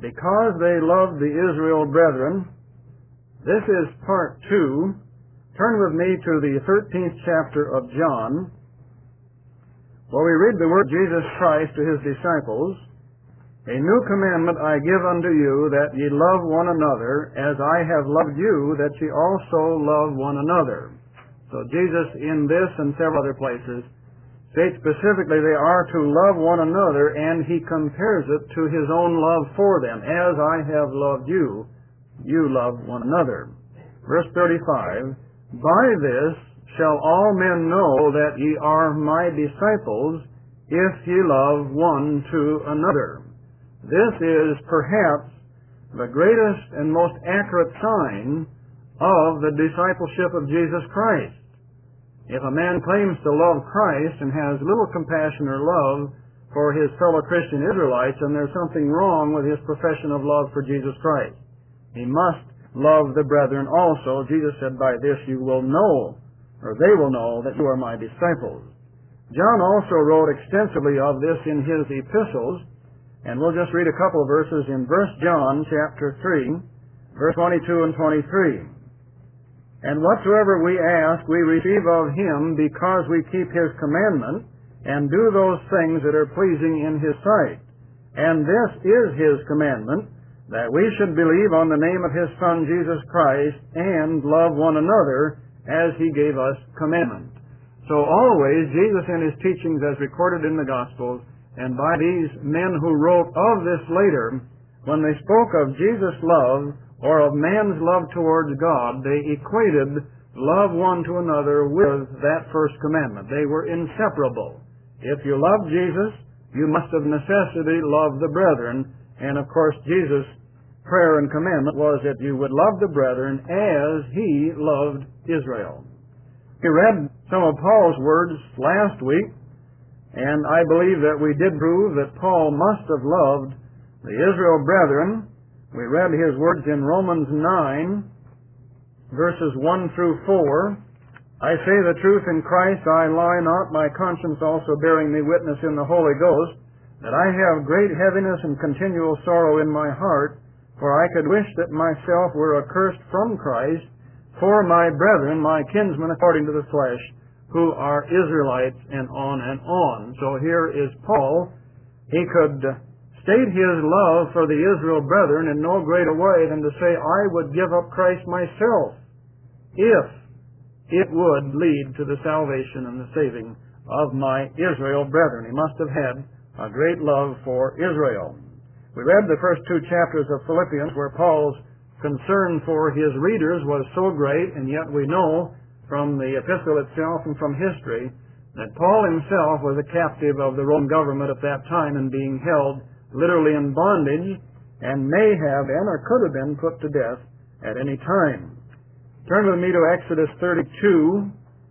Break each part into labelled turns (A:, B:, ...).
A: because they loved the Israel brethren. This is part 2. Turn with me to the 13th chapter of John, where we read the word of Jesus Christ to his disciples. A new commandment I give unto you, that ye love one another, as I have loved you, that ye also love one another. So Jesus, in this and several other places, states specifically they are to love one another, and he compares it to his own love for them. As I have loved you, you love one another. Verse 35, by this shall all men know that ye are my disciples, if ye love one to another. This is perhaps the greatest and most accurate sign of the discipleship of Jesus Christ. If a man claims to love Christ and has little compassion or love for his fellow Christian Israelites, then there's something wrong with his profession of love for Jesus Christ. He must love the brethren also. Jesus said, by this you will know, or they will know, that you are my disciples. John also wrote extensively of this in his epistles, and we'll just read a couple of verses in 1 John chapter 3, verse 22 and 23. And whatsoever we ask, we receive of him, because we keep his commandment, and do those things that are pleasing in his sight. And this is his commandment, that we should believe on the name of his Son Jesus Christ, and love one another, as he gave us commandment. So always, Jesus in his teachings as recorded in the Gospels, and by these men who wrote of this later, when they spoke of Jesus' love, or of man's love towards God, they equated love one to another with that first commandment. They were inseparable. If you love Jesus, you must of necessity love the brethren. And of course, Jesus' prayer and commandment was that you would love the brethren as he loved Israel. We read some of Paul's words last week, and I believe that we did prove that Paul must have loved the Israel brethren. We read his words in Romans 9, verses 1 through 4. I say the truth in Christ, I lie not, my conscience also bearing me witness in the Holy Ghost, that I have great heaviness and continual sorrow in my heart, for I could wish that myself were accursed from Christ for my brethren, my kinsmen according to the flesh, who are Israelites, and on and on. So here is Paul. He could state his love for the Israel brethren in no greater way than to say, I would give up Christ myself if it would lead to the salvation and the saving of my Israel brethren. He must have had a great love for Israel. We read the first 2 chapters of Philippians, where Paul's concern for his readers was so great, and yet we know from the epistle itself and from history that Paul himself was a captive of the Roman government at that time and being held literally in bondage, and may have been or could have been put to death at any time. Turn with me to Exodus 32.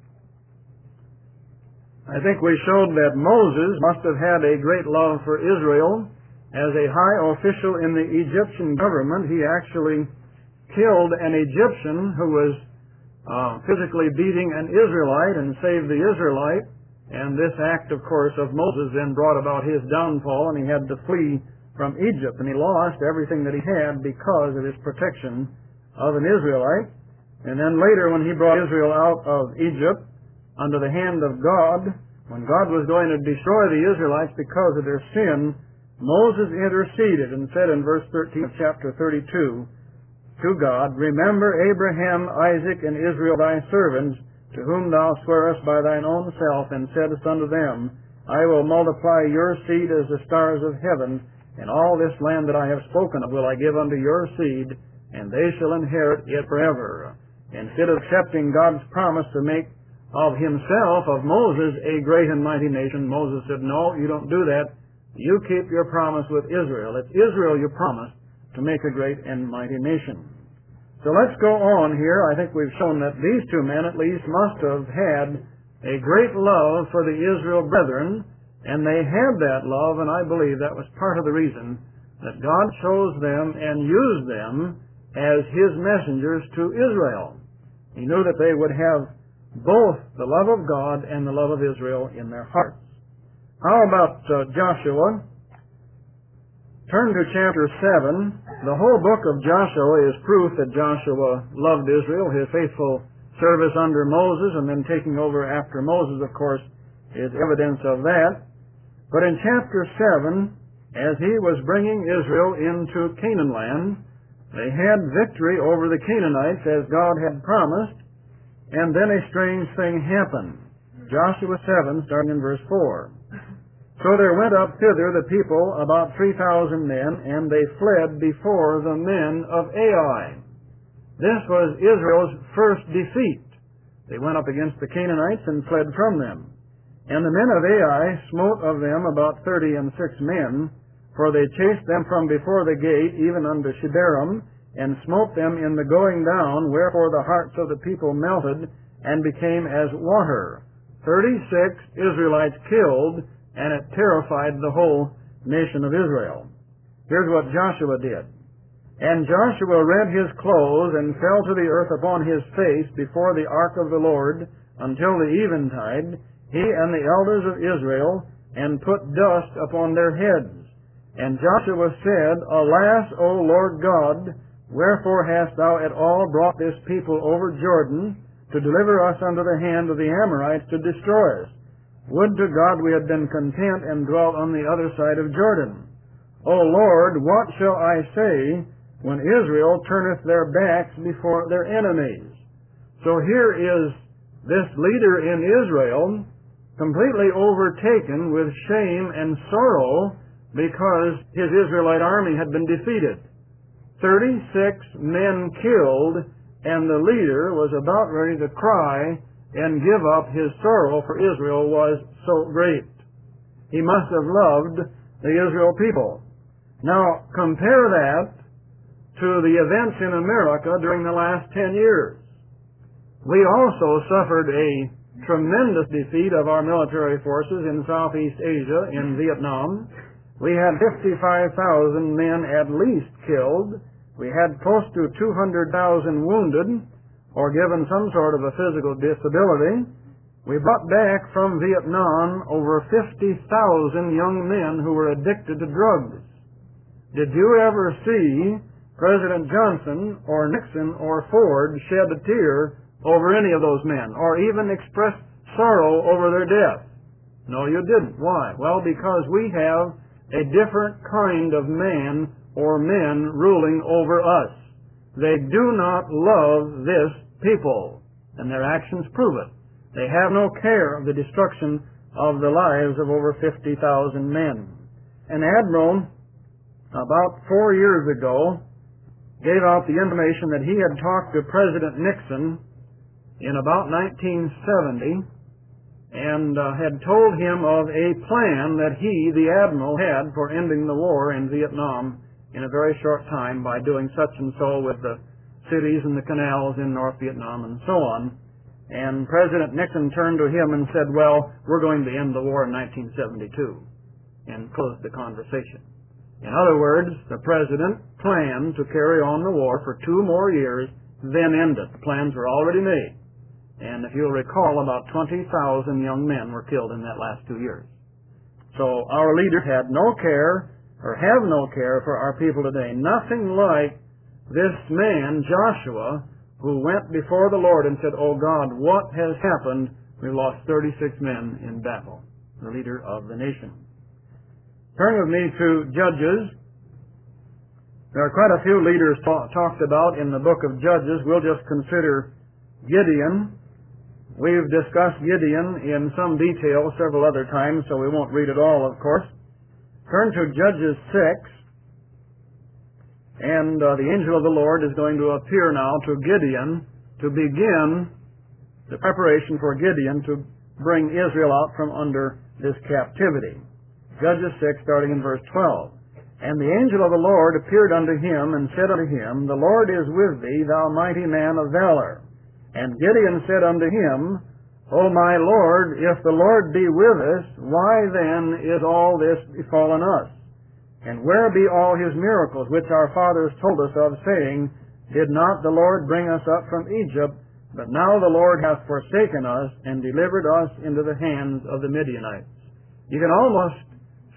A: I think we showed that Moses must have had a great love for Israel. As a high official in the Egyptian government, he actually killed an Egyptian who was physically beating an Israelite and saved the Israelite. And this act, of course, of Moses then brought about his downfall, and he had to flee from Egypt. And he lost everything that he had because of his protection of an Israelite. And then later, when he brought Israel out of Egypt under the hand of God, when God was going to destroy the Israelites because of their sin, Moses interceded and said in verse 13 of chapter 32, to God, remember Abraham, Isaac, and Israel thy servants, to whom thou swearest by thine own self, and saidst unto them, I will multiply your seed as the stars of heaven, and all this land that I have spoken of will I give unto your seed, and they shall inherit it forever. Instead of accepting God's promise to make of himself, of Moses, a great and mighty nation, Moses said, no, you don't do that. You keep your promise with Israel. It's Israel you promised to make a great and mighty nation. So let's go on here. I think we've shown that these two men at least must have had a great love for the Israel brethren, and they had that love, and I believe that was part of the reason that God chose them and used them as his messengers to Israel. He knew that they would have both the love of God and the love of Israel in their hearts. How about Joshua? Turn to chapter 7. The whole book of Joshua is proof that Joshua loved Israel. His faithful service under Moses and then taking over after Moses, of course, is evidence of that. But in chapter 7, as he was bringing Israel into Canaan land, they had victory over the Canaanites as God had promised, and then a strange thing happened. Joshua 7, starting in verse 4. So there went up thither the people, about 3,000 men, and they fled before the men of Ai. This was Israel's first defeat. They went up against the Canaanites and fled from them. And the men of Ai smote of them about 36 men, for they chased them from before the gate, even unto Shebarim, and smote them in the going down, wherefore the hearts of the people melted, and became as water. 36 Israelites killed, and it terrified the whole nation of Israel. Here's what Joshua did. And Joshua rent his clothes, and fell to the earth upon his face before the ark of the Lord, until the eventide, he and the elders of Israel, and put dust upon their heads. And Joshua said, Alas, O Lord God, wherefore hast thou at all brought this people over Jordan, to deliver us unto the hand of the Amorites to destroy us? Would to God we had been content and dwelt on the other side of Jordan. O Lord, what shall I say when Israel turneth their backs before their enemies? So here is this leader in Israel completely overtaken with shame and sorrow because his Israelite army had been defeated. 36 men killed, and the leader was about ready to cry and give up. His sorrow for Israel was so great. He must have loved the Israel people. Now, compare that to the events in America during the last 10 years. We also suffered a tremendous defeat of our military forces in Southeast Asia, in Vietnam. We had 55,000 men at least killed. We had close to 200,000 wounded, or given some sort of a physical disability. We brought back from Vietnam over 50,000 young men who were addicted to drugs. Did you ever see President Johnson or Nixon or Ford shed a tear over any of those men, or even express sorrow over their death? No, you didn't. Why? Well, because we have a different kind of man or men ruling over us. They do not love this people, and their actions prove it. They have no care of the destruction of the lives of over 50,000 men. An admiral, about 4 years ago, gave out the information that he had talked to President Nixon in about 1970 and had told him of a plan that he, the admiral, had for ending the war in Vietnam in a very short time by doing such and so with the cities and the canals in North Vietnam and so on. And President Nixon turned to him and said, well, we're going to end the war in 1972, and closed the conversation. In other words, the president planned to carry on the war for 2 more years, then end it. The plans were already made. And if you'll recall, about 20,000 young men were killed in that last 2 years. So our leaders had no care, or have no care, for our people today. Nothing like this man, Joshua, who went before the Lord and said, Oh God, what has happened? We lost 36 men in battle. The leader of the nation. Turn with me to Judges. There are quite a few leaders talked about in the book of Judges. We'll just consider Gideon. We've discussed Gideon in some detail several other times, so we won't read it all, of course. Turn to Judges 6. And the angel of the Lord is going to appear now to Gideon to begin the preparation for Gideon to bring Israel out from under this captivity. Judges 6, starting in verse 12. And the angel of the Lord appeared unto him and said unto him, The Lord is with thee, thou mighty man of valor. And Gideon said unto him, O my Lord, if the Lord be with us, why then is all this befallen us? And where be all his miracles, which our fathers told us of, saying, Did not the Lord bring us up from Egypt? But now the Lord hath forsaken us, and delivered us into the hands of the Midianites. You can almost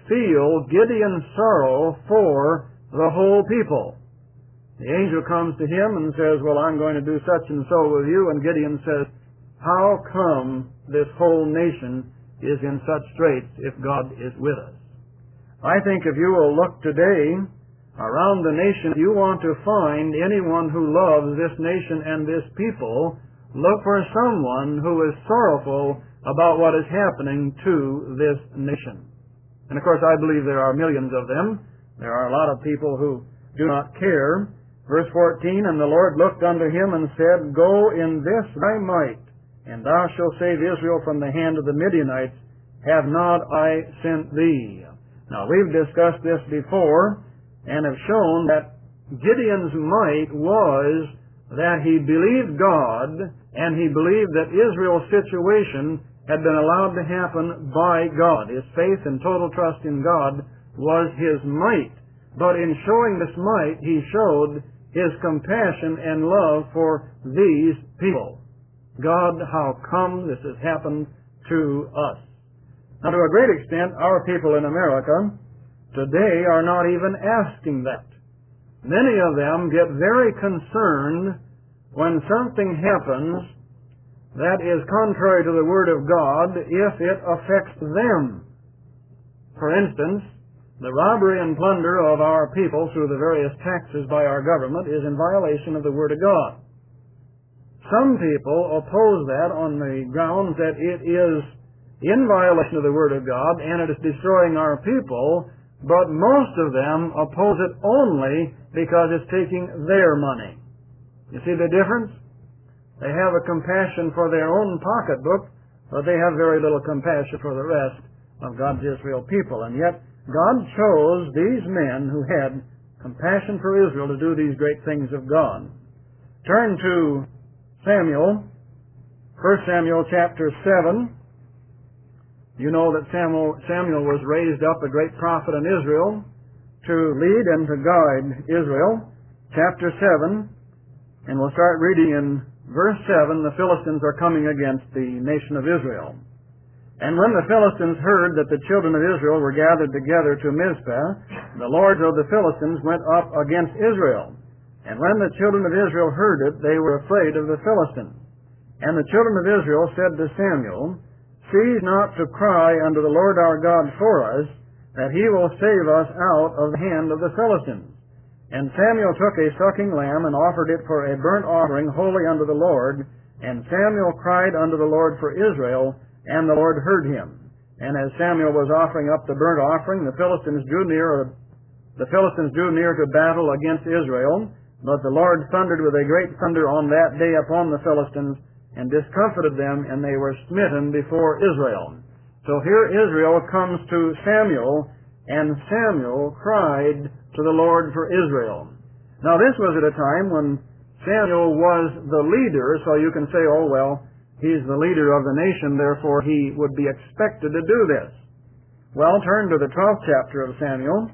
A: feel Gideon's sorrow for the whole people. The angel comes to him and says, well, I'm going to do such and so with you. And Gideon says, how come this whole nation is in such straits if God is with us? I think if you will look today around the nation, if you want to find anyone who loves this nation and this people, look for someone who is sorrowful about what is happening to this nation. And of course, I believe there are millions of them. There are a lot of people who do not care. Verse 14, and the Lord looked unto him and said, go in this thy might, and thou shalt save Israel from the hand of the Midianites. Have not I sent thee? Now, we've discussed this before and have shown that Gideon's might was that he believed God and he believed that Israel's situation had been allowed to happen by God. His faith and total trust in God was his might. But in showing this might, he showed his compassion and love for these people. God, how come this has happened to us? Now, to a great extent, our people in America today are not even asking that. Many of them get very concerned when something happens that is contrary to the Word of God if it affects them. For instance, the robbery and plunder of our people through the various taxes by our government is in violation of the Word of God. Some people oppose that on the grounds that it is in violation of the Word of God and it is destroying our people, but most of them oppose it only because it's taking their money. You see the difference? They have a compassion for their own pocketbook, but they have very little compassion for the rest of God's Israel people. And yet, God chose these men who had compassion for Israel to do these great things of God. Turn to Samuel, 1 Samuel chapter 7. You know that Samuel was raised up a great prophet in Israel to lead and to guide Israel. Chapter 7, and we'll start reading in verse 7. The Philistines are coming against the nation of Israel. And when the Philistines heard that the children of Israel were gathered together to Mizpah, the lords of the Philistines went up against Israel. And when the children of Israel heard it, they were afraid of the Philistines. And the children of Israel said to Samuel, cease not to cry unto the Lord our God for us, that he will save us out of the hand of the Philistines. And Samuel took a sucking lamb and offered it for a burnt offering wholly unto the Lord. And Samuel cried unto the Lord for Israel, and the Lord heard him. And as Samuel was offering up the burnt offering, the Philistines drew near to battle against Israel. But the Lord thundered with a great thunder on that day upon the Philistines, and discomfited them, and they were smitten before Israel. So here Israel comes to Samuel, and Samuel cried to the Lord for Israel. Now this was at a time when Samuel was the leader, so you can say, oh well, he's the leader of the nation, therefore he would be expected to do this. Well, turn to the 12th chapter of Samuel.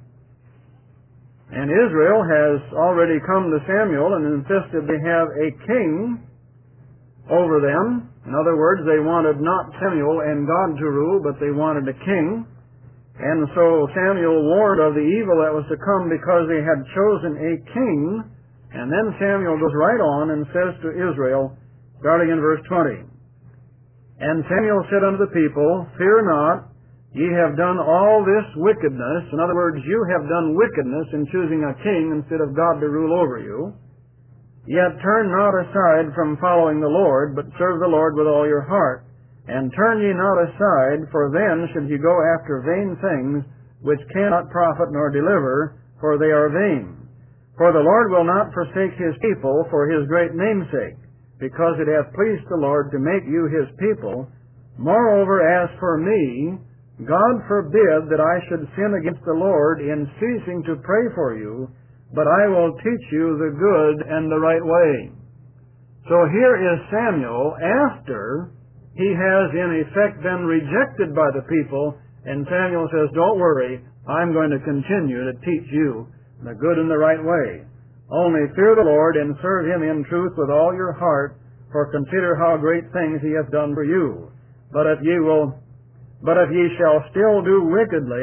A: And Israel has already come to Samuel and insisted they have a king over them. In other words, they wanted not Samuel and God to rule, but they wanted a king. And so Samuel warned of the evil that was to come because they had chosen a king. And then Samuel goes right on and says to Israel, starting in verse 20, and Samuel said unto the people, fear not, ye have done all this wickedness. In other words, you have done wickedness in choosing a king instead of God to rule over you. Yet turn not aside from following the Lord, but serve the Lord with all your heart. And turn ye not aside, for then should ye go after vain things, which cannot profit nor deliver, for they are vain. For the Lord will not forsake his people for his great name's sake, because it hath pleased the Lord to make you his people. Moreover, as for me, God forbid that I should sin against the Lord in ceasing to pray for you, but I will teach you the good and the right way. So here is Samuel after he has in effect been rejected by the people, and Samuel says, don't worry, I'm going to continue to teach you the good and the right way. Only fear the Lord and serve him in truth with all your heart, for consider how great things he hath done for you. But if ye shall still do wickedly,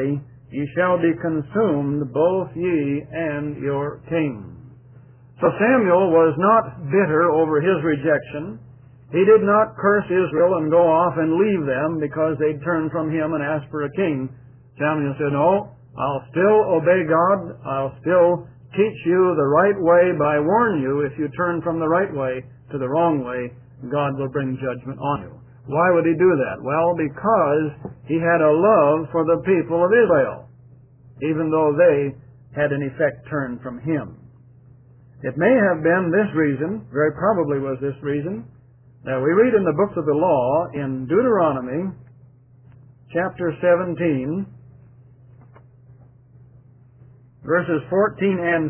A: ye shall be consumed, both ye and your king. So Samuel was not bitter over his rejection. He did not curse Israel and go off and leave them because they'd turned from him and asked for a king. Samuel said, no, I'll still obey God. I'll still teach you the right way, but I warn you, if you turn from the right way to the wrong way, God will bring judgment on you. Why would he do that? Well, because he had a love for the people of Israel, even though they had in effect turned from him. It may have been this reason, very probably was this reason, that we read in the books of the law in Deuteronomy chapter 17, verses 14 and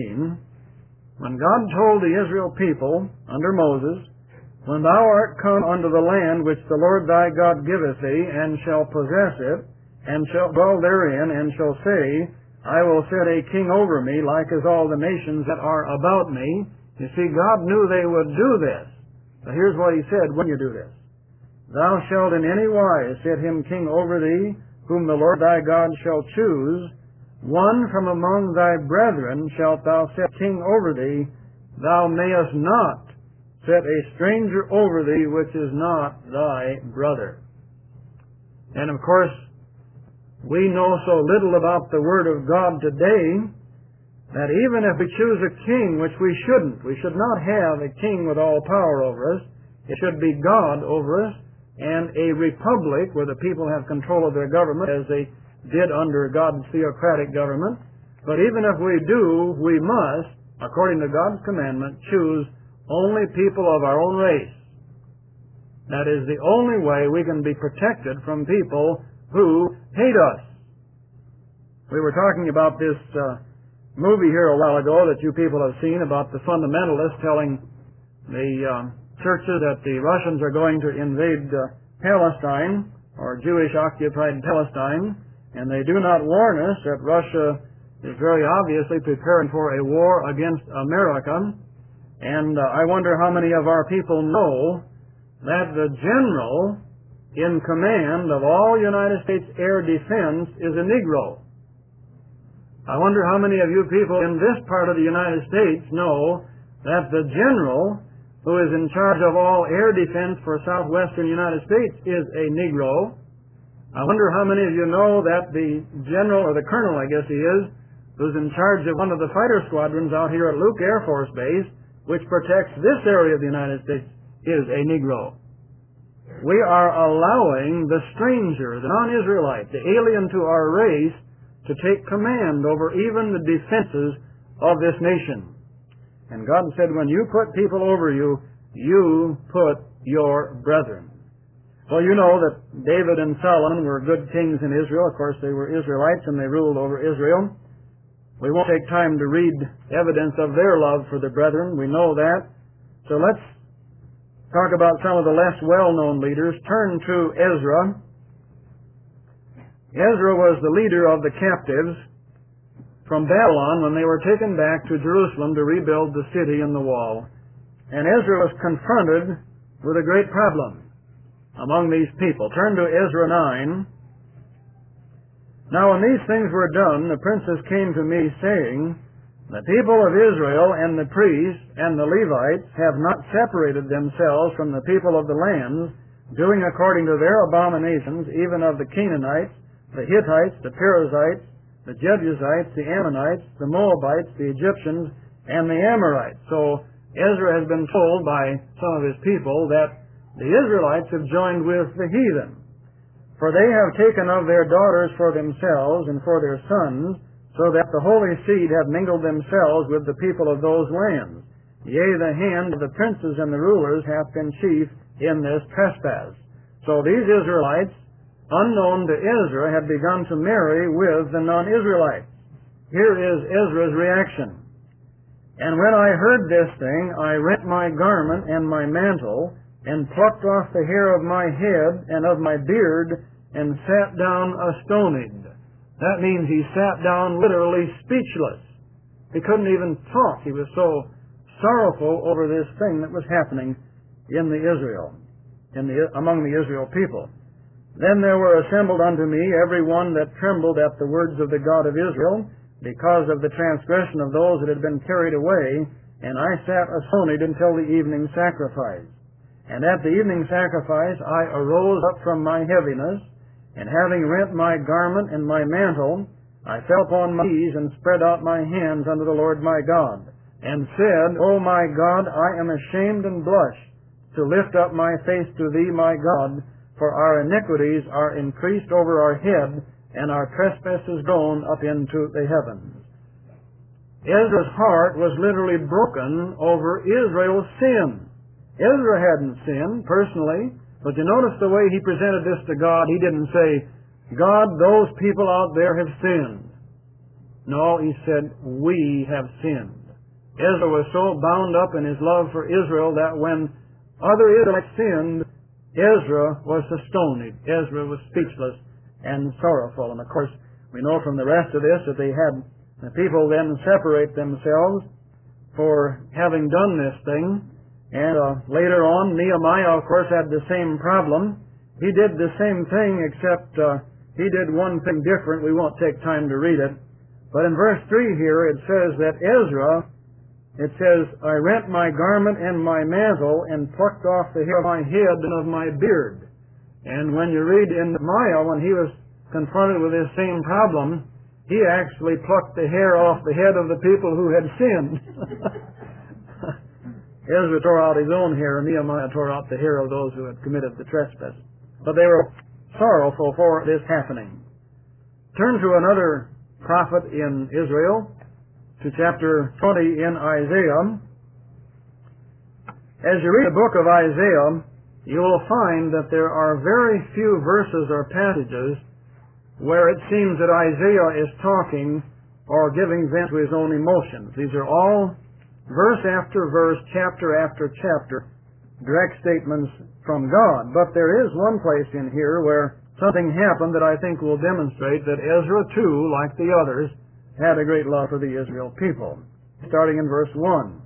A: 15, when God told the Israel people under Moses, when thou art come unto the land which the Lord thy God giveth thee, and shall possess it, and shall dwell therein, and shall say, I will set a king over me, like as all the nations that are about me. You see, God knew they would do this. So here's what he said when you do this. Thou shalt in any wise set him king over thee, whom the Lord thy God shall choose. One from among thy brethren shalt thou set king over thee. Thou mayest not set a stranger over thee which is not thy brother. And of course, we know so little about the Word of God today that even if we choose a king, which we should not have a king with all power over us. It should be God over us, and a republic where the people have control of their government as they did under God's theocratic government. But even if we do, we must, according to God's commandment, choose only people of our own race. That is the only way we can be protected from people who hate us. We were talking about this movie here a while ago that you people have seen about the fundamentalists telling the churches that the Russians are going to invade Palestine, or Jewish-occupied Palestine, and they do not warn us that Russia is very obviously preparing for a war against America. And I wonder how many of our people know that the general in command of all United States air defense is a Negro. I wonder how many of you people in this part of the United States know that the general who is in charge of all air defense for southwestern United States is a Negro. I wonder how many of you know that the general, or the colonel, I guess he is, who's in charge of one of the fighter squadrons out here at Luke Air Force Base, which protects this area of the United States, is a Negro. We are allowing the stranger, the non-Israelite, the alien to our race, to take command over even the defenses of this nation. And God said, when you put people over you, you put your brethren. Well, you know that David and Solomon were good kings in Israel. Of course, they were Israelites and they ruled over Israel. We won't take time to read evidence of their love for the brethren. We know that. So let's talk about some of the less well-known leaders. Turn to Ezra. Ezra was the leader of the captives from Babylon when they were taken back to Jerusalem to rebuild the city and the wall. And Ezra was confronted with a great problem among these people. Turn to Ezra 9. Now when these things were done, the princes came to me, saying, the people of Israel and the priests and the Levites have not separated themselves from the people of the lands, doing according to their abominations, even of the Canaanites, the Hittites, the Perizzites, the Jebusites, the Ammonites, the Moabites, the Egyptians, and the Amorites. So Ezra has been told by some of his people that the Israelites have joined with the heathen. For they have taken of their daughters for themselves and for their sons, so that the holy seed have mingled themselves with the people of those lands. Yea, the hand of the princes and the rulers hath been chief in this trespass. So these Israelites, unknown to Ezra, had begun to marry with the non-Israelites. Here is Ezra's reaction. And when I heard this thing, I rent my garment and my mantle, and plucked off the hair of my head and of my beard, and sat down astonied. That means he sat down literally speechless. He couldn't even talk. He was so sorrowful over this thing that was happening in the Israel, among the Israel people. Then there were assembled unto me every one that trembled at the words of the God of Israel, because of the transgression of those that had been carried away, and I sat astonied until the evening sacrifice. And at the evening sacrifice I arose up from my heaviness, and having rent my garment and my mantle, I fell upon my knees and spread out my hands unto the Lord my God, and said, O my God, I am ashamed and blush to lift up my face to thee, my God, for our iniquities are increased over our head, and our trespasses gone up into the heavens. Ezra's heart was literally broken over Israel's sin. Ezra hadn't sinned personally, but you notice the way he presented this to God. He didn't say, God, those people out there have sinned. No, he said, we have sinned. Ezra was so bound up in his love for Israel that when other Israelites sinned, Ezra was astonied. Ezra was speechless and sorrowful. And of course, we know from the rest of this that the people then separate themselves for having done this thing. And later on, Nehemiah, of course, had the same problem. He did the same thing, except he did one thing different. We won't take time to read it. But in verse 3 here, it says that Ezra, it says, I rent my garment and my mantle and plucked off the hair of my head and of my beard. And when you read in Nehemiah, when he was confronted with this same problem, he actually plucked the hair off the head of the people who had sinned. Ezra tore out his own hair, and Nehemiah tore out the hair of those who had committed the trespass. But they were sorrowful for this happening. Turn to another prophet in Israel, to chapter 20 in Isaiah. As you read the book of Isaiah, you will find that there are very few verses or passages where it seems that Isaiah is talking or giving vent to his own emotions. These are all verse after verse, chapter after chapter, direct statements from God. But there is one place in here where something happened that I think will demonstrate that Ezra too, like the others, had a great love for the Israel people. Starting in verse 1.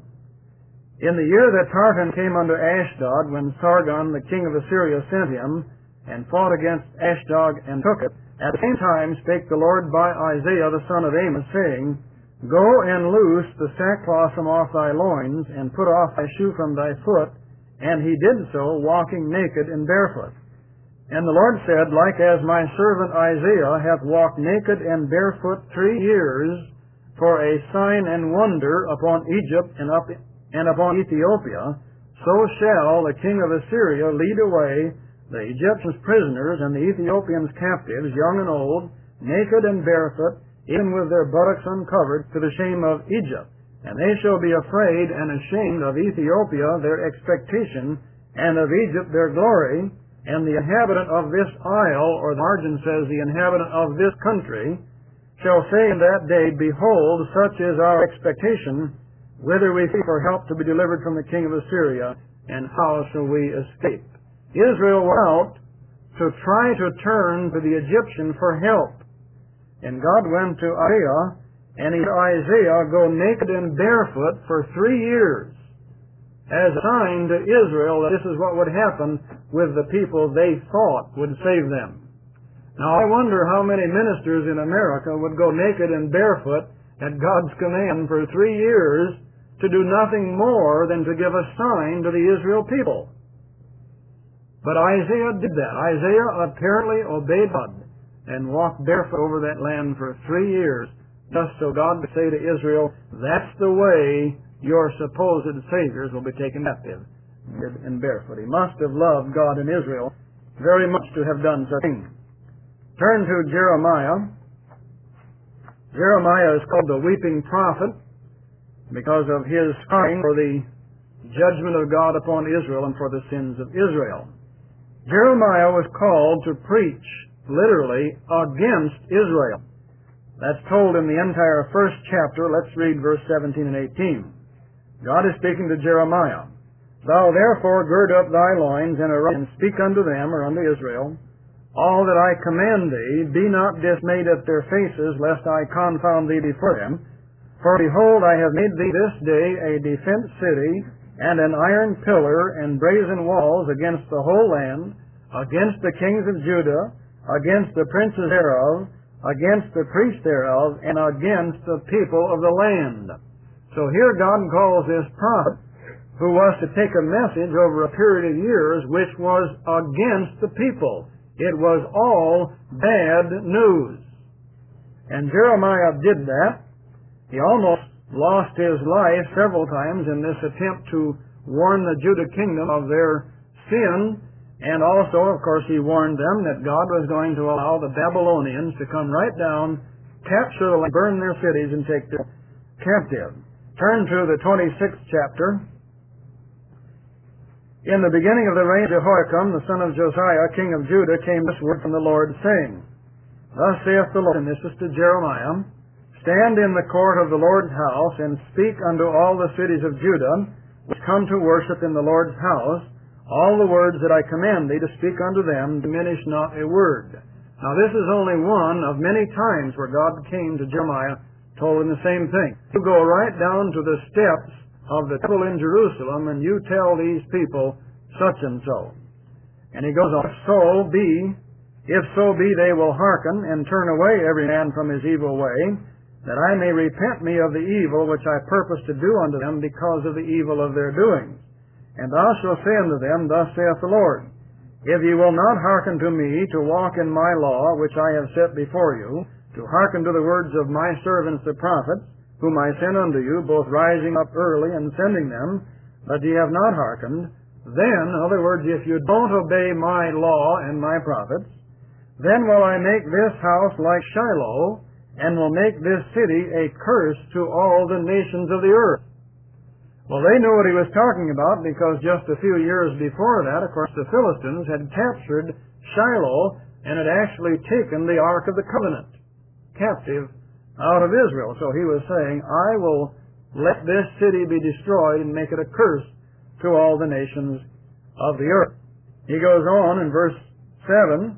A: In the year that Tartan came unto Ashdod, when Sargon, the king of Assyria, sent him, and fought against Ashdod and took it, at the same time spake the Lord by Isaiah the son of Amos, saying, Go and loose the sackcloth from off thy loins, and put off thy shoe from thy foot. And he did so, walking naked and barefoot. And the Lord said, Like as my servant Isaiah hath walked naked and barefoot 3 years, for a sign and wonder upon Egypt and upon Ethiopia, so shall the king of Assyria lead away the Egyptians prisoners and the Ethiopians captives, young and old, naked and barefoot, even with their buttocks uncovered, to the shame of Egypt. And they shall be afraid and ashamed of Ethiopia their expectation, and of Egypt their glory. And the inhabitant of this isle, or the margin says the inhabitant of this country, shall say in that day, Behold, such is our expectation, whither we seek for help to be delivered from the king of Assyria, and how shall we escape? Israel went out to try to turn to the Egyptian for help. And God went to Isaiah, and he let Isaiah go naked and barefoot for 3 years, as a sign to Israel that this is what would happen with the people they thought would save them. Now I wonder how many ministers in America would go naked and barefoot at God's command for 3 years to do nothing more than to give a sign to the Israel people. But Isaiah did that. Isaiah apparently obeyed God and walked barefoot over that land for 3 years, just so God would say to Israel, that's the way your supposed saviors will be taken captive and barefoot. He must have loved God and Israel very much to have done such a thing. Turn to Jeremiah. Jeremiah is called the weeping prophet because of his crying for the judgment of God upon Israel and for the sins of Israel. Jeremiah was called to preach, literally, against Israel. That's told in the entire first chapter. Let's read verse 17 and 18. God is speaking to Jeremiah. Thou therefore gird up thy loins, and arise, and speak unto them, or unto Israel, all that I command thee. Be not dismayed at their faces, lest I confound thee before them. For behold, I have made thee this day a defenced city, and an iron pillar, and brazen walls against the whole land. against the kings of Judah, against the princes thereof, against the priests thereof, and against the people of the land. So here God calls this prophet, who was to take a message over a period of years which was against the people. It was all bad news. And Jeremiah did that. He almost lost his life several times in this attempt to warn the Judah kingdom of their sin. And also, of course, he warned them that God was going to allow the Babylonians to come right down, capture the land, burn their cities, and take them captive. Turn to the 26th chapter. In the beginning of the reign of Jehoiakim, the son of Josiah, king of Judah, came this word from the Lord, saying, Thus saith the Lord, and this is to Jeremiah, Stand in the court of the Lord's house, and speak unto all the cities of Judah, which come to worship in the Lord's house, all the words that I command thee to speak unto them, diminish not a word. Now this is only one of many times where God came to Jeremiah, told him the same thing. You go right down to the steps of the temple in Jerusalem, and you tell these people such and so. And he goes on, if so be they will hearken, and turn away every man from his evil way, that I may repent me of the evil which I purpose to do unto them because of the evil of their doings. And thou shalt say unto them, Thus saith the Lord, If ye will not hearken to me, to walk in my law, which I have set before you, to hearken to the words of my servants the prophets, whom I sent unto you, both rising up early and sending them, but ye have not hearkened, then, in other words, if you don't obey my law and my prophets, then will I make this house like Shiloh, and will make this city a curse to all the nations of the earth. Well, they knew what he was talking about, because just a few years before that, of course, the Philistines had captured Shiloh and had actually taken the Ark of the Covenant captive out of Israel. So he was saying, I will let this city be destroyed and make it a curse to all the nations of the earth. He goes on in verse 7,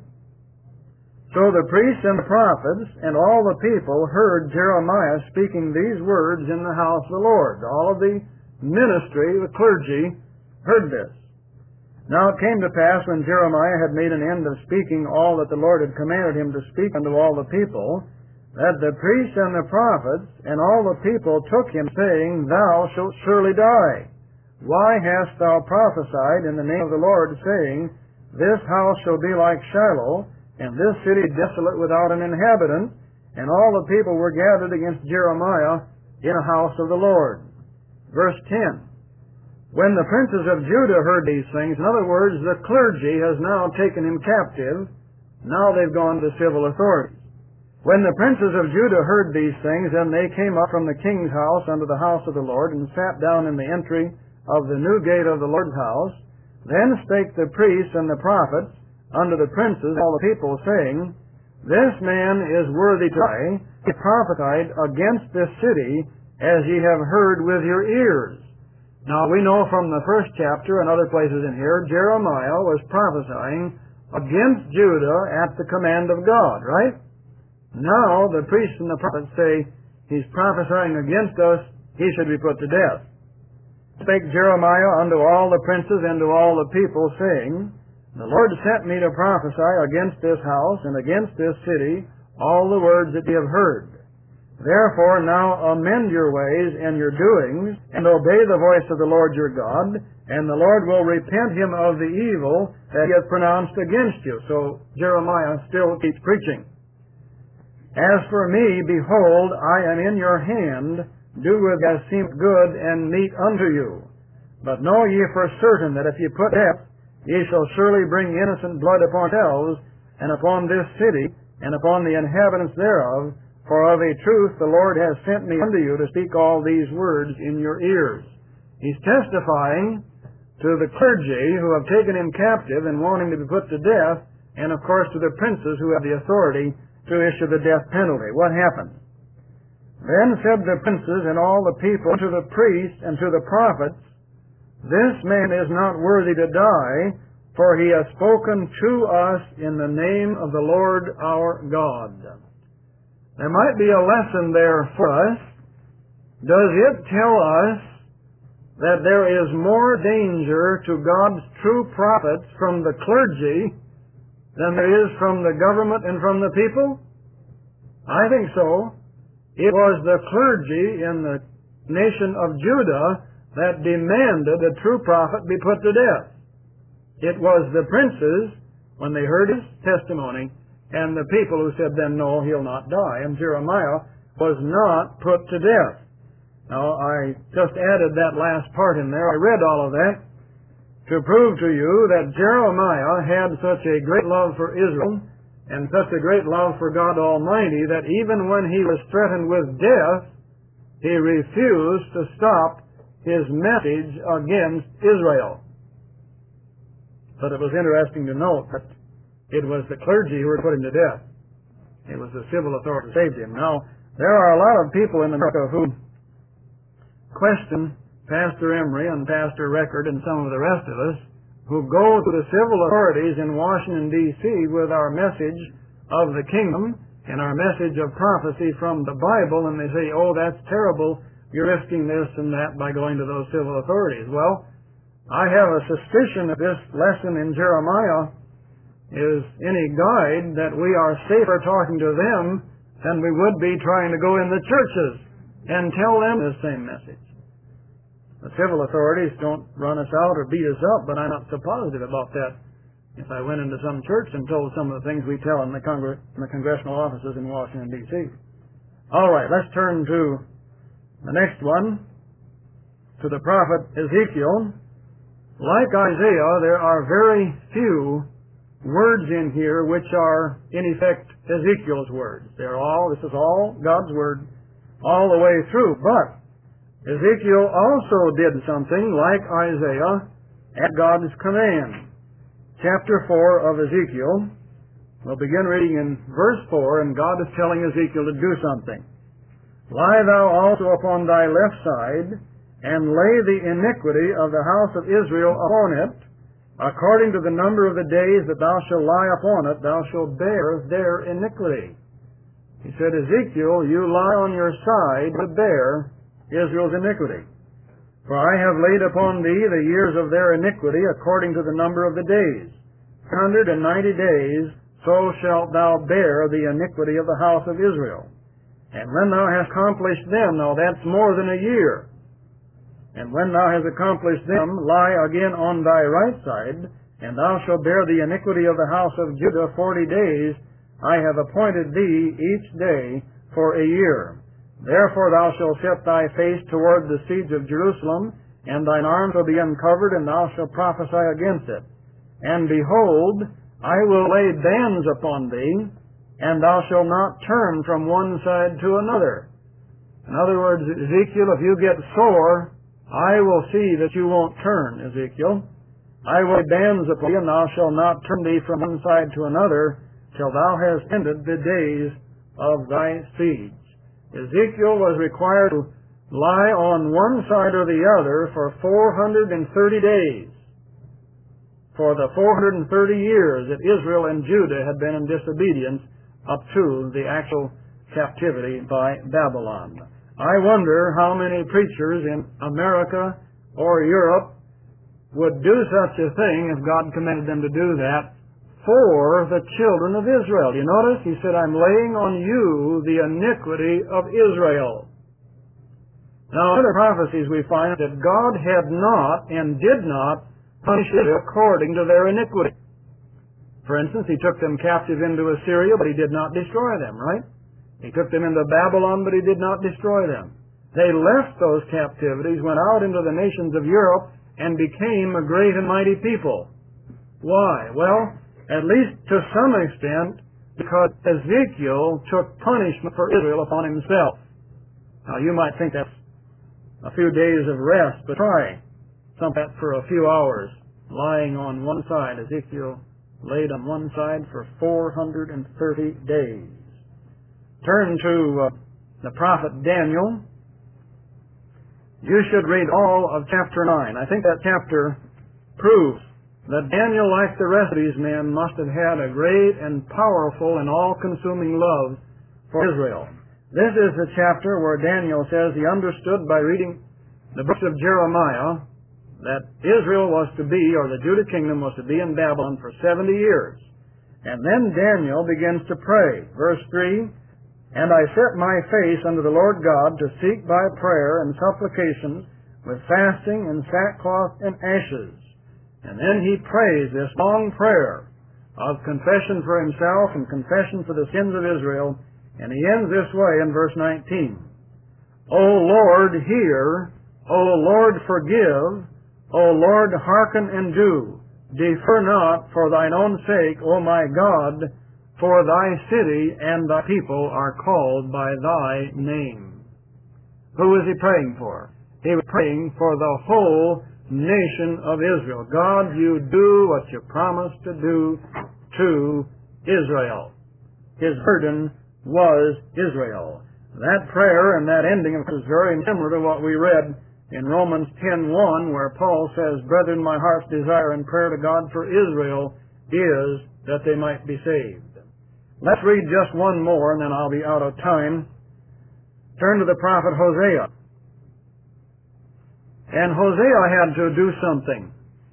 A: So the priests and the prophets and all the people heard Jeremiah speaking these words in the house of the Lord. All of the ministry, the clergy, heard this. Now it came to pass, when Jeremiah had made an end of speaking all that the Lord had commanded him to speak unto all the people, that the priests and the prophets and all the people took him, saying, Thou shalt surely die. Why hast thou prophesied in the name of the Lord, saying, This house shall be like Shiloh, and this city desolate without an inhabitant? And all the people were gathered against Jeremiah in a house of the Lord. Verse 10. When the princes of Judah heard these things, in other words, the clergy has now taken him captive, now they've gone to civil authorities. When the princes of Judah heard these things, then they came up from the king's house unto the house of the Lord, and sat down in the entry of the new gate of the Lord's house. Then spake the priests and the prophets unto the princes, all the people, saying, This man is worthy to die. He prophesied against this city, as ye have heard with your ears. Now we know from the first chapter and other places in here, Jeremiah was prophesying against Judah at the command of God, right? Now the priests and the prophets say, He's prophesying against us, he should be put to death. Spake Jeremiah unto all the princes and to all the people, saying, The Lord sent me to prophesy against this house and against this city all the words that ye have heard. Therefore now amend your ways and your doings, and obey the voice of the Lord your God, and the Lord will repent him of the evil that he hath pronounced against you. So Jeremiah still keeps preaching. As for me, behold, I am in your hand, do with as seemeth good and meet unto you. But know ye for certain that if ye put death, ye shall surely bring innocent blood upon yourselves, and upon this city, and upon the inhabitants thereof, for of a truth the Lord has sent me unto you to speak all these words in your ears. He's testifying to the clergy who have taken him captive and want him to be put to death, and of course to the princes who have the authority to issue the death penalty. What happened? Then said the princes and all the people to the priests and to the prophets, This man is not worthy to die, for he has spoken to us in the name of the Lord our God. There might be a lesson there for us. Does it tell us that there is more danger to God's true prophets from the clergy than there is from the government and from the people? I think so. It was the clergy in the nation of Judah that demanded a true prophet be put to death. It was the princes, when they heard his testimony, and the people who said, then no, he'll not die. And Jeremiah was not put to death. Now, I just added that last part in there. I read all of that to prove to you that Jeremiah had such a great love for Israel and such a great love for God Almighty that even when he was threatened with death, he refused to stop his message against Israel. But it was interesting to note that it was the clergy who were put him to death. It was the civil authority who saved him. Now, there are a lot of people in America who question Pastor Emery and Pastor Record and some of the rest of us who go to the civil authorities in Washington, D.C. with our message of the kingdom and our message of prophecy from the Bible, and they say, oh, that's terrible, you're risking this and that by going to those civil authorities. Well, I have a suspicion that this lesson in Jeremiah is any guide that we are safer talking to them than we would be trying to go in the churches and tell them the same message. The civil authorities don't run us out or beat us up, but I'm not so positive about that if I went into some church and told some of the things we tell in the congressional offices in Washington, D.C. All right, let's turn to the next one, to the prophet Ezekiel. Like Isaiah, there are very few words in here which are, in effect, Ezekiel's words. This is all God's word all the way through. But Ezekiel also did something like Isaiah at God's command. Chapter 4 of Ezekiel, we'll begin reading in verse 4, and God is telling Ezekiel to do something. Lie thou also upon thy left side, and lay the iniquity of the house of Israel upon it, according to the number of the days that thou shalt lie upon it, thou shalt bear their iniquity. He said, Ezekiel, you lie on your side to bear Israel's iniquity. For I have laid upon thee the years of their iniquity according to the number of the days. 190 days, so shalt thou bear the iniquity of the house of Israel. And when thou hast accomplished them, now that's more than a year, and when thou hast accomplished them, lie again on thy right side, and thou shalt bear the iniquity of the house of Judah 40 days. I have appointed thee each day for a year. Therefore thou shalt set thy face toward the siege of Jerusalem, and thine arm shall be uncovered, and thou shalt prophesy against it. And behold, I will lay bands upon thee, and thou shalt not turn from one side to another. In other words, Ezekiel, if you get sore, I will see that you won't turn, Ezekiel. I will lay bands upon thee, and thou shalt not turn thee from one side to another, till thou hast ended the days of thy siege. Ezekiel was required to lie on one side or the other for 430 days. For the 430 years that Israel and Judah had been in disobedience up to the actual captivity by Babylon. I wonder how many preachers in America or Europe would do such a thing if God commanded them to do that for the children of Israel. You notice? He said, I'm laying on you the iniquity of Israel. Now, in other prophecies we find that God had not and did not punish Israel according to their iniquity. For instance, he took them captive into Assyria, but he did not destroy them, right? He took them into Babylon, but he did not destroy them. They left those captivities, went out into the nations of Europe, and became a great and mighty people. Why? Well, at least to some extent, because Ezekiel took punishment for Israel upon himself. Now, you might think that's a few days of rest, but try something for a few hours, lying on one side. Ezekiel laid on one side for 430 days. Turn to the prophet Daniel. You should read all of chapter 9. I think that chapter proves that Daniel, like the rest of these men, must have had a great and powerful and all-consuming love for Israel. This is the chapter where Daniel says he understood by reading the books of Jeremiah that Israel was to be, or the Judah kingdom was to be in Babylon for 70 years. And then Daniel begins to pray. Verse 3, "And I set my face unto the Lord God to seek by prayer and supplications with fasting and sackcloth and ashes." And then he prays this long prayer of confession for himself and confession for the sins of Israel. And he ends this way in verse 19. "O Lord, hear. O Lord, forgive. O Lord, hearken and do. Defer not for thine own sake, O my God, for thy city and thy people are called by thy name." Who is he praying for? He was praying for the whole nation of Israel. God, you do what you promised to do to Israel. His burden was Israel. That prayer and that ending is very similar to what we read in Romans 10:1, where Paul says, "Brethren, my heart's desire and prayer to God for Israel is that they might be saved." Let's read just one more, and then I'll be out of time. Turn to the prophet Hosea. And Hosea had to do something.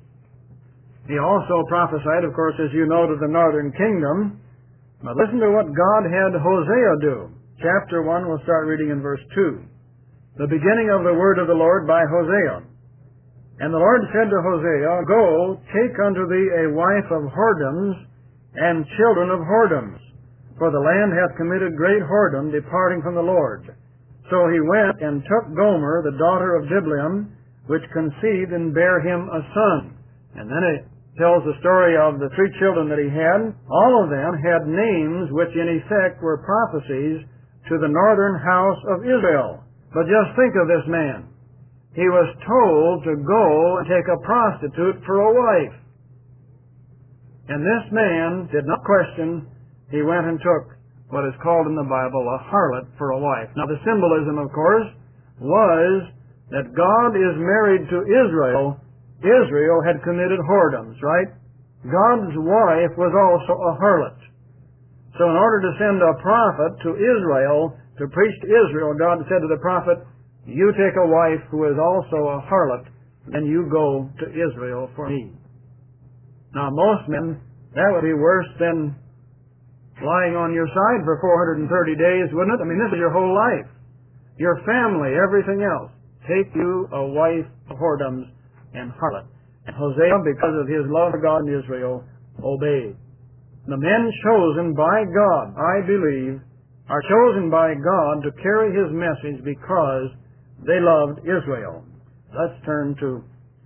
A: He also prophesied, of course, as you know, to the northern kingdom. But listen to what God had Hosea do. Chapter 1, we'll start reading in verse 2. "The beginning of the word of the Lord by Hosea. And the Lord said to Hosea, Go, take unto thee a wife of whoredoms and children of whoredoms, for the land hath committed great whoredom, departing from the Lord. So he went and took Gomer, the daughter of Diblaim, which conceived and bare him a son." And then it tells the story of the 3 children that he had. All of them had names which in effect were prophecies to the northern house of Israel. But just think of this man. He was told to go and take a prostitute for a wife. And this man did not question. He went and took what is called in the Bible a harlot for a wife. Now the symbolism, of course, was that God is married to Israel. Israel had committed whoredoms, right? God's wife was also a harlot. So in order to send a prophet to Israel to preach to Israel, God said to the prophet, "You take a wife who is also a harlot, and you go to Israel for me." Now most men, that would be worse than lying on your side for 430 days, wouldn't it? I mean, this is your whole life. Your family, everything else. Take you a wife of whoredoms and harlot. And Hosea, because of his love for God and Israel, obeyed. The men chosen by God, I believe, are chosen by God to carry his message because they loved Israel. Let's turn to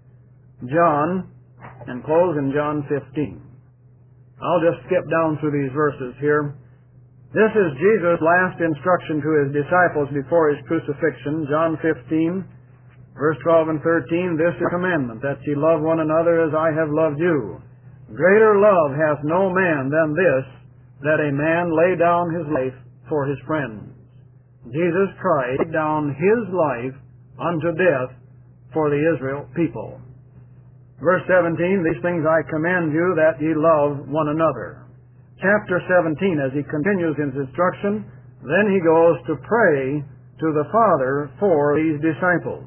A: John and close in John 15. I'll just skip down through these verses here. This is Jesus' last instruction to his disciples before his crucifixion. John 15, verse 12 and 13, "This is a commandment, that ye love one another as I have loved you. Greater love hath no man than this, that a man lay down his life for his friends." Jesus Christ laid down his life unto death for the Israel people. Verse 17, "These things I command you, that ye love one another." Chapter 17, as he continues his instruction, then he goes to pray to the Father for these disciples.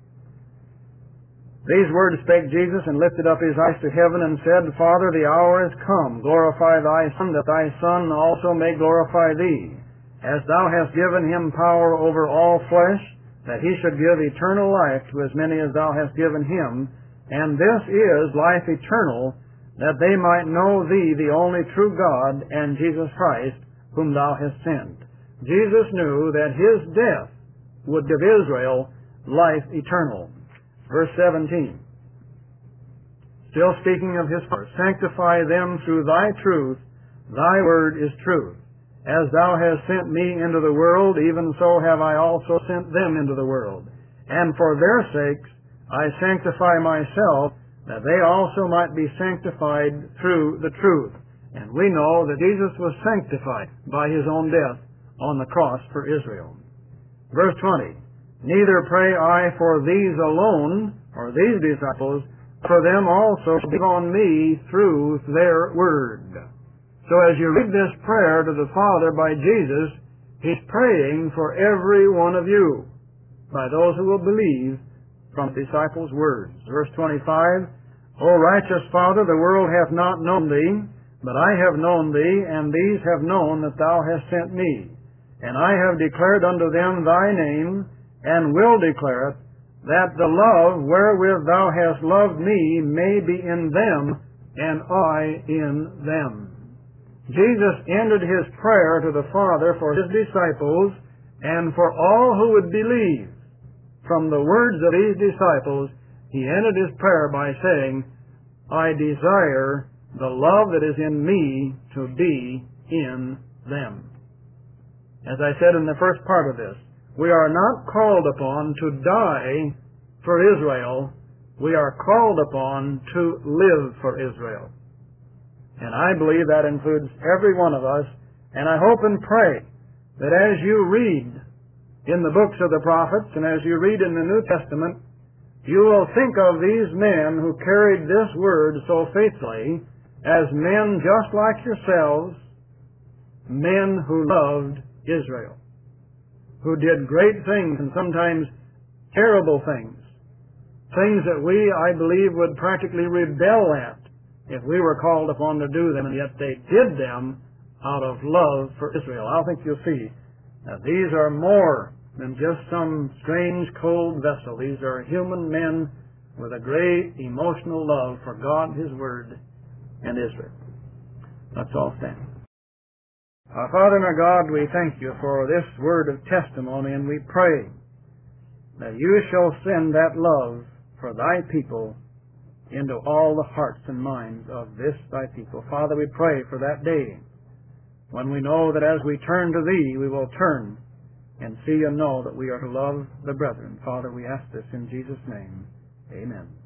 A: "These words spake Jesus, and lifted up his eyes to heaven, and said, Father, the hour is come. Glorify thy Son, that thy Son also may glorify thee, as thou hast given him power over all flesh, that he should give eternal life to as many as thou hast given him. And this is life eternal, that they might know thee, the only true God, and Jesus Christ, whom thou hast sent." Jesus knew that his death would give Israel life eternal. Verse 17, still speaking of his Father, "Sanctify them through thy truth. Thy word is truth. As thou hast sent me into the world, even so have I also sent them into the world. And for their sakes I sanctify myself, that they also might be sanctified through the truth." And we know that Jesus was sanctified by his own death on the cross for Israel. Verse 20, "Neither pray I for these alone," or these disciples, "for them also to believe on me through their word." So as you read this prayer to the Father by Jesus, he's praying for every one of you, by those who will believe from the disciples' words. Verse 25, "O righteous Father, the world hath not known thee, But I have known thee, and these have known that thou hast sent me. And I have declared unto them thy name, and will declare it, that the love wherewith thou hast loved me may be in them, and I in them. Jesus ended his prayer to the Father for his disciples, and for all who would believe. From the words of these disciples, he ended his prayer by saying, I desire the love that is in me to be in them. As I said in the first part of this, we are not called upon to die for Israel. We are called upon to live for Israel. And I believe that includes every one of us. And I hope and pray that as you read in the books of the prophets and as you read in the New Testament, you will think of these men who carried this word so faithfully as men just like yourselves, men who loved Israel, who did great things and sometimes terrible things, things that we, I believe, would practically rebel at if we were called upon to do them, and yet they did them out of love for Israel. I think you'll see that these are more than just some strange, cold vessel. These are human men with a great emotional love for God, His Word, and Israel. Let's all stand. Our Father and our God, we thank you for this word of testimony, and we pray that you shall send that love for thy people into all the hearts and minds of this thy people. Father, we pray for that day when we know that as we turn to thee, we will turn and see and know that we are to love the brethren. Father, we ask this in Jesus' name. Amen.